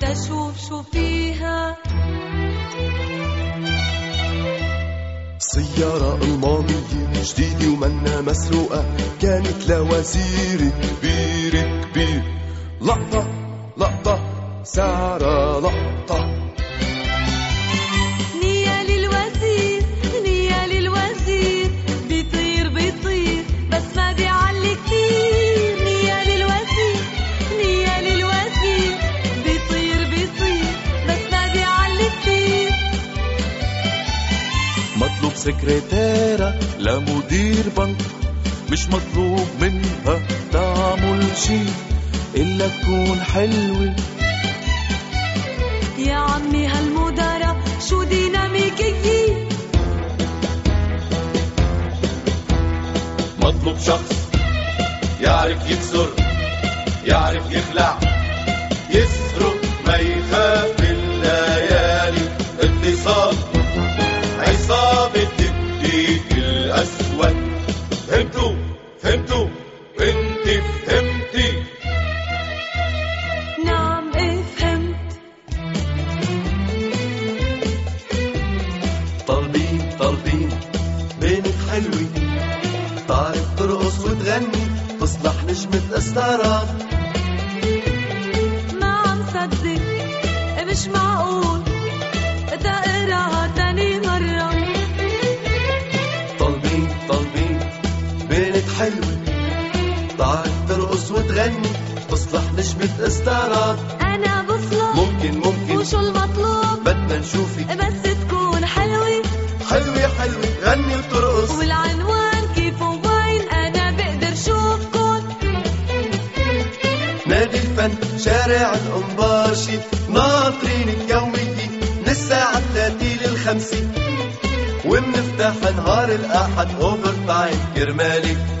تشوف شو فيها. سيارة ألمانية جديدة ومنا مسروقة، كانت لوزير كبير. لقطة سعرها لقطة. نية للوزير بيطير بس ما بيعلي كتير. نية للوزير بيطير بس ما بيعلي كتير. مطلوب سكرتيرة لمدير بنك، مش مطلوب منها تعمل شي إلا تكون حلوة. يا عمي هالمدارة شو ديناميكية. مطلوب شخص يعرف يكسر، يعرف يخلع، يسرق ما يخاف الليالي. اتصال عصابة الديك الأسود. فهمتوا انت فهمتي؟ نعم ايه فهمت. طالبين بنت حلوة تعرف ترقص وتغني، تصلح نجمة استعراض. ما عم صدق مش معقول تقراها تاني مرة. طالبين بنت حلوة تعرف ترقص وتغني، تصلح نجمة استعراض. أنا بطلب ممكن وشو المطلوب؟ بدنا نشوفك بس تكون حلوة غني وترقص. والعنوان كيف وين أنا بقدر شوفكن. نادي الفن شارع القنباشي، ناطرينك يومية من الساعة 3 لل5، ومنفتح نهار الأحد أوفر تايم كرمالك.